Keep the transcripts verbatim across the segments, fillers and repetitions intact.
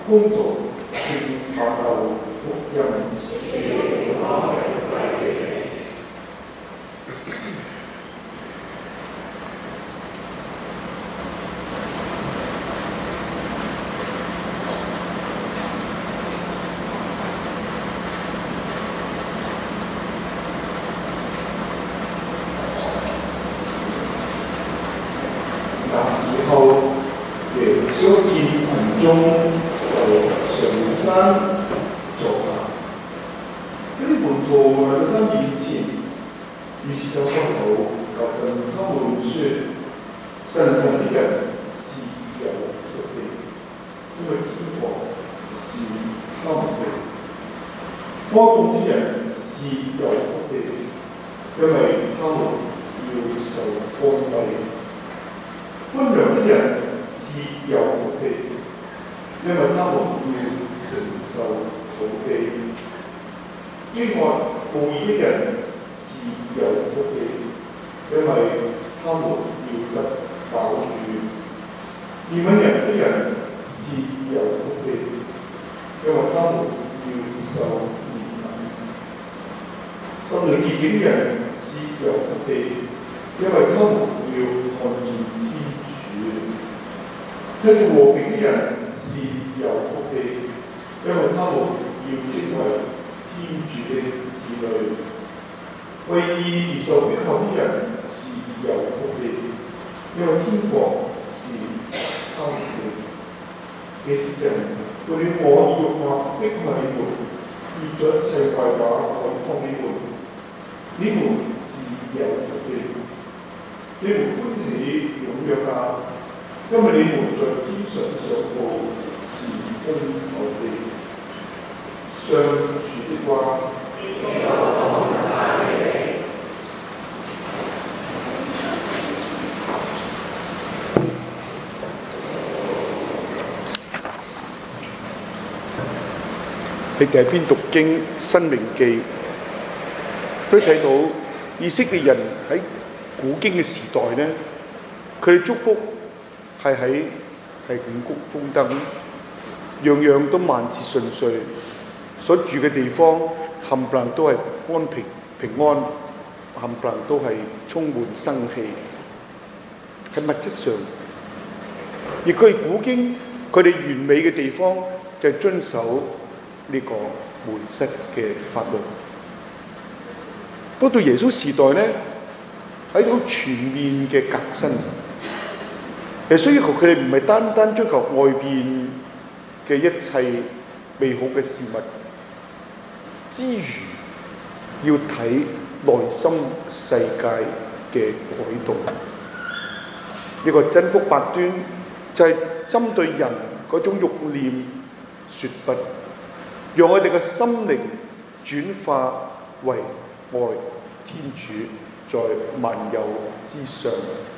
恭讀聖馬竇福音。那時候，耶穌見群眾，就上山坐下。嗰啲門徒來到他面前，於是就開口教訓他們說：信他的人是有福的，因為天國是他們的；哀慟的人是有福的，因為他們要受安慰；溫良的人是有福的，因為他們要承受土地；飢渴慕義的人是有福的，因為他們要得飽飫；憐憫人的人是有福的，因為他們要受憐憫；心靈潔淨的人是有福的，因為他們要看見天主；締造和平的人是有福的，因為他們要稱為天主的子女；為義而受迫害的人是有福的，因為天國是他們的。這些人為了我而辱罵迫害你們，以盡一切壞話毀謗你們，你們是有福的。你們歡喜踴躍啊，因為你們在天上上報是豐厚的。上主的話。 你第一篇讀經《申命記》，佢睇到以色列人喺古經嘅時代呢，佢哋祝福係喺係五穀豐登，樣樣都萬事順遂，所住嘅地方冚唪唥都係安平平安，冚唪唥都係充滿生氣，喺物質上。而佢哋古經佢哋完美嘅地方就係遵守呢個門室嘅法律。不過到耶穌時代呢，喺好全面嘅革新，誒，所以佢哋唔係單單追求外邊嘅一切美好嘅事物，之餘要睇內心世界嘅改動。呢個真福八端就係針對人嗰種慾念說不，讓我哋嘅心靈轉化為愛天主在萬有之上。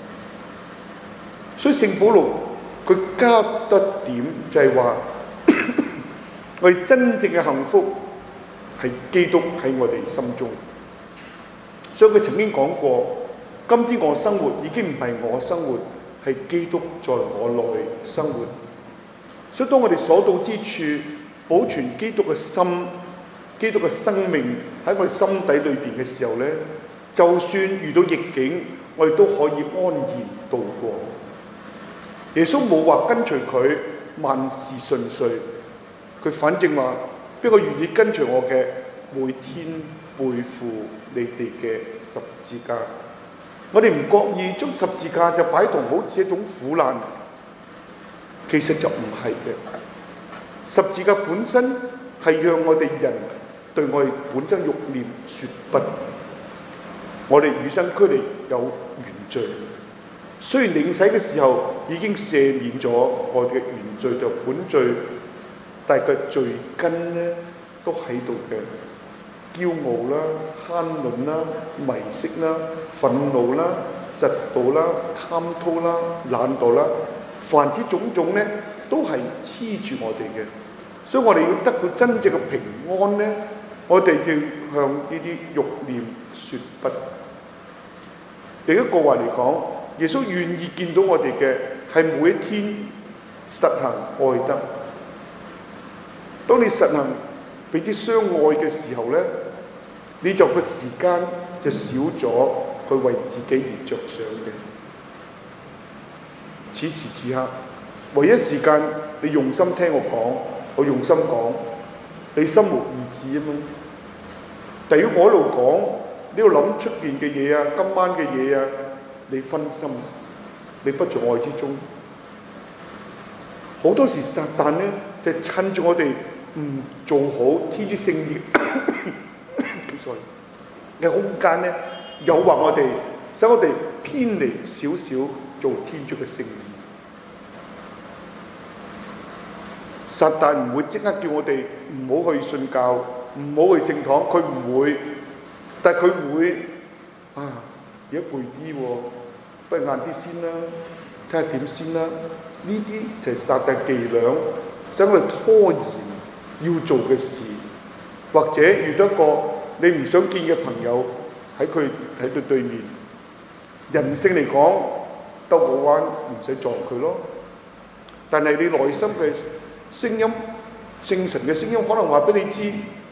所以聖保祿佢加得點就係話，我哋真正嘅幸福係基督喺我哋心中。所以佢曾經講過，今天我生活已經唔係我生活，係基督在我內生活。所以當我哋所到之處保存基督嘅心、基督嘅生命喺我哋心底裏邊嘅時候呢，就算遇到逆境，我哋都可以安然度過。耶穌冇話跟隨佢萬事順遂，佢反正話邊個願意跟隨我嘅，每天背負你哋嘅十字架。我哋唔覺意將十字架就擺同好似一種苦難，其實就唔係嘅。十字架本身係讓我哋人對我哋本身慾念說不。我哋與生俱嚟有原罪，雖然領洗嘅時候已經赦免咗我哋嘅原罪就本罪，但係個罪根咧都喺度嘅，驕傲啦、慳吝啦、迷色啦、憤怒啦、嫉妒啦、貪饕啦、懶惰啦，凡此種種咧都係黐住我哋嘅。所以我哋要得到真正嘅平安咧，我哋要向呢啲慾念說不。另一個話嚟講，耶穌願意見到我哋嘅係每一天實行愛德， 當你實行彼此相愛嘅時候咧，你就個時間就少咗去為自己而着想嘅。此時此刻，唯一時間你用心聽我講，我用心講，你心無二致啊嘛。但如果我一路講，你要諗出邊嘅嘢啊，今晚嘅嘢啊，你分心，你不在愛之中。好多時撒旦咧就趁住我哋唔做好天主聖意，sorry 嘅空間咧，誘惑我哋，使我哋偏離少少做天主嘅聖意。撒旦唔會即刻叫我哋唔好去信教，唔好去聖堂，佢唔會，但係佢會啊，而家攰啲喎，不如晏啲先啦，睇下點先啦。呢啲就係撒旦伎倆，使我哋拖延要做嘅事，或者遇到一個你唔想見嘅朋友喺佢喺對對面，人性嚟講兜個彎唔使撞佢咯，但係你內心嘅聲音，聖神嘅聲音可能話俾你知，耶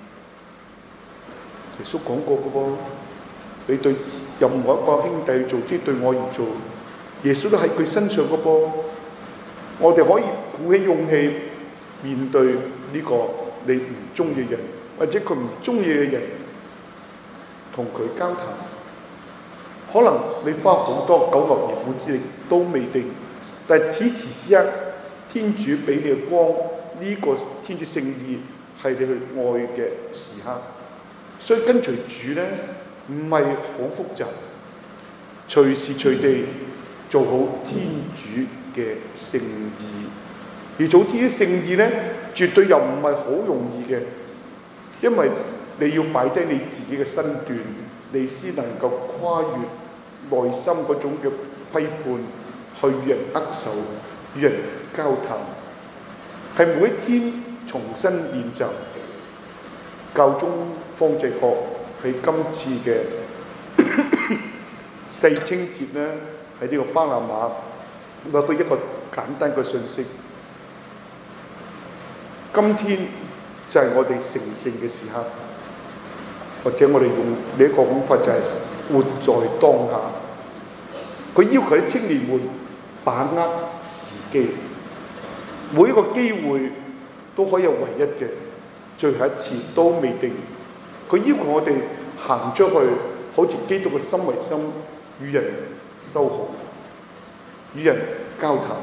穌講過嘅噃，你對任何一個兄弟做，即係對我而做，耶穌都喺佢身上嘅噃。我哋可以鼓起勇氣面對呢個你唔中意嘅人，或者佢唔中意嘅人，同佢交談。可能你花好多九牛二虎之力都未定，但係此時此刻，天主俾你嘅光，呢、這個天主聖意係你去愛嘅時刻。所以跟隨主咧，唔係好複雜，隨時隨地做好天主嘅聖意。而做天主聖意咧，絕對又唔係好容易嘅，因為你要擺低你自己嘅身段，你先能夠跨越內心嗰種嘅批判，去與人握手，與人交談，係每一天重新練習。教宗方濟各喺今次嘅世青節咧，喺呢個巴拿馬話佢一個簡單嘅信息：今天就係我哋成聖嘅時刻，或者我哋用另一個講法就係活在當下。佢要求啲青年們把握時機，每一個機會都可以有唯一嘅，最後一次都未定。佢要求我哋行出去，好似基督嘅心為心，與人修好，與人交談。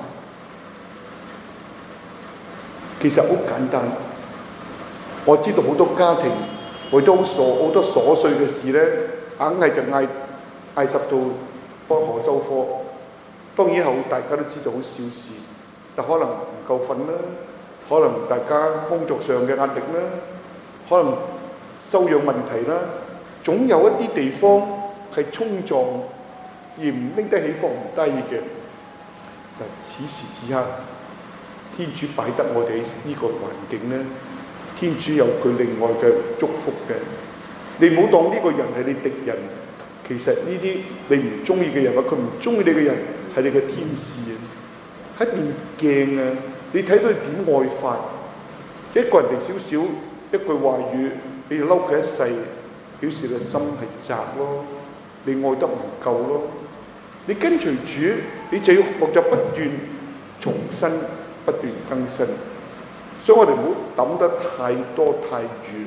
其實好簡單，我知道好多家庭為咗好瑣好多瑣碎嘅事咧，硬係就嗌嗌十到不可收科。當然後大家都知道好小事，但可能唔夠瞓啦，可能大家工作上嘅壓力啦，可能修養問題啦，總有一啲地方係衝撞而唔拎得起放唔低嘅。嗱，此時此刻，天主擺得我哋呢個環境咧，天主有佢另外嘅祝福嘅。你唔好當呢個人係你敵人，其實呢啲你唔中意嘅人或佢唔中意你嘅人係你嘅天使啊！喺面鏡啊，你睇到佢點愛法，一個人哋少少一句話語，你就嬲佢一世，表示你心係窄咯，你愛得唔夠咯。你跟隨主，你就要學習不斷重新、不斷更新。所以我哋唔好抌得太多太遠。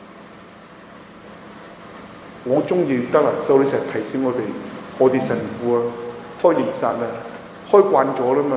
我中意德蘭修女成日提醒我哋，我哋神父啊，開彌撒啊，開慣咗啦嘛，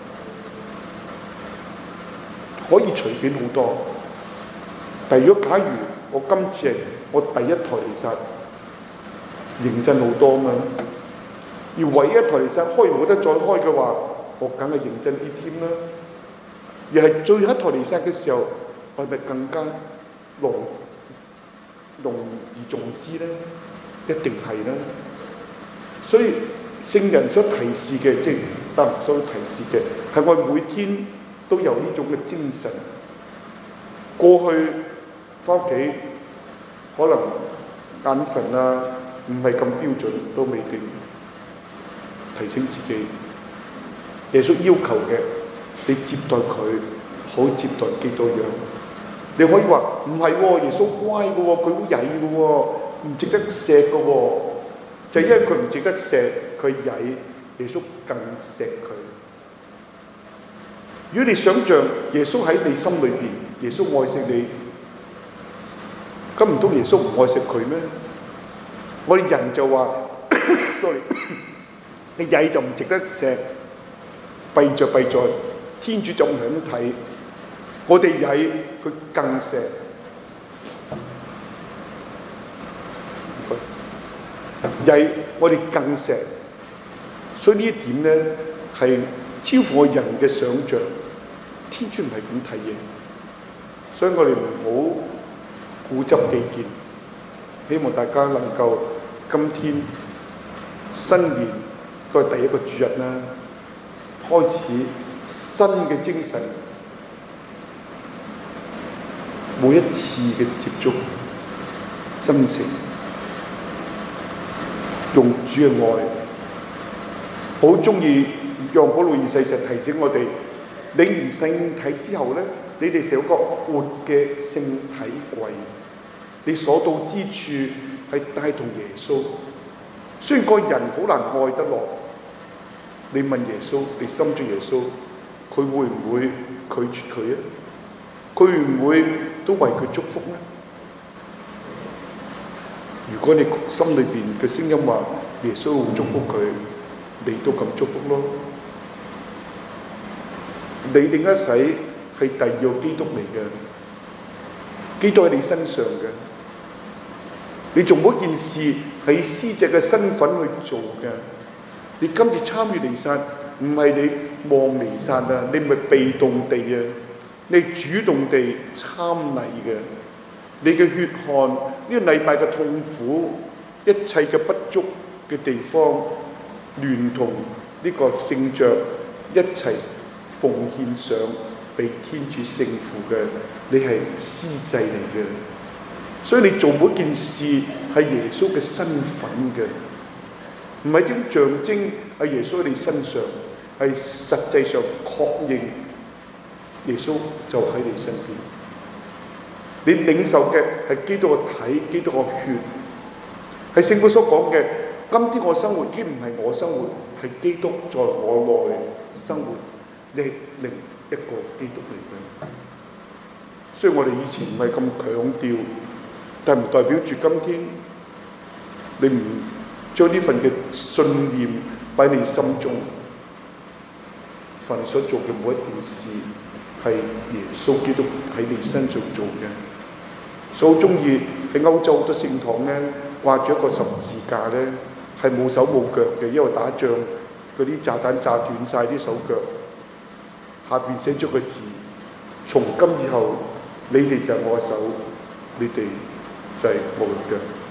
可以隨便好多。但如果假如我今次係我第一台彌撒，認真好多嘛。而唯一一台彌撒開唔得再開嘅話，我梗係認真啲添啦。而係最後一台彌撒嘅時候，我係咪更加濃濃而重之咧？一定係啦。所以聖人所提示嘅，即係德蘭修女提示嘅，係我每天都有呢種嘅精神。過去翻屋企，可能眼神啊唔係咁標準，都未定。提醒自己，耶穌要求嘅，你接待佢，好接待基督一樣。 你可以話唔係喎，耶穌乖嘅喎，佢好曳嘅喎，唔值得錫嘅喎，就係因為佢唔值得錫，佢曳，耶穌更錫佢。如果你想像耶穌喺你心裏邊，耶穌愛惜你，咁唔通耶穌唔愛惜佢咩？我哋人就話，sorry， 你曳就唔值得錫，弊就弊在天主就唔係咁睇，我哋曳佢更錫。曳我哋更錫，所以呢一點咧係超乎我人嘅想像。天主唔係咁睇嘢，所以我哋唔好固執己見。希望大家能夠今天新年個第一個主日啦，開始新嘅精神，每一次嘅接觸真誠，用主嘅愛。好中意讓保祿二世成提醒我哋，領完聖體之後咧，你哋成個活嘅聖體櫃，你所到之處係帶同耶穌。雖然個人好難愛得落，你問耶穌，你心中耶穌，佢會唔會拒絕佢啊？佢會唔會都為佢祝福呢？如果你心裏邊嘅聲音話耶穌會祝福佢，你都咁祝福咯。你領一洗係第二個基督嚟嘅，基督喺你身上嘅。你做每件事係司祭嘅身份去做嘅。你今次參與彌撒，唔係你望彌撒啊，你唔係被動地啊，你主動地參禮嘅。你嘅血汗，呢個禮拜嘅痛苦，一切嘅不足嘅地方，聯同呢個聖爵一齊奉獻上俾天主聖父嘅，你係司祭嚟嘅。所以你做每件事係耶穌嘅身份嘅，唔係一種象徵喺耶穌喺你身上，係實際上確認耶穌就喺你身邊。你領受嘅係基督嘅體，基督嘅血，係聖父所講嘅。今天我生活已經唔係我生活，係基督在我內生活。你係另一個基督嚟嘅。雖然我哋以前唔係咁強調，但唔代表住今天你唔將呢份嘅信念擺喺你心中。凡你所做嘅每一件事，係耶穌基督喺你身上做嘅。所以好中意喺歐洲好多聖堂咧掛住一個十字架咧，係冇手冇腳嘅，因為打仗嗰啲炸彈炸斷晒啲手腳。下邊寫咗個字：從今以後，你哋就係我嘅手，你哋就係我嘅腳。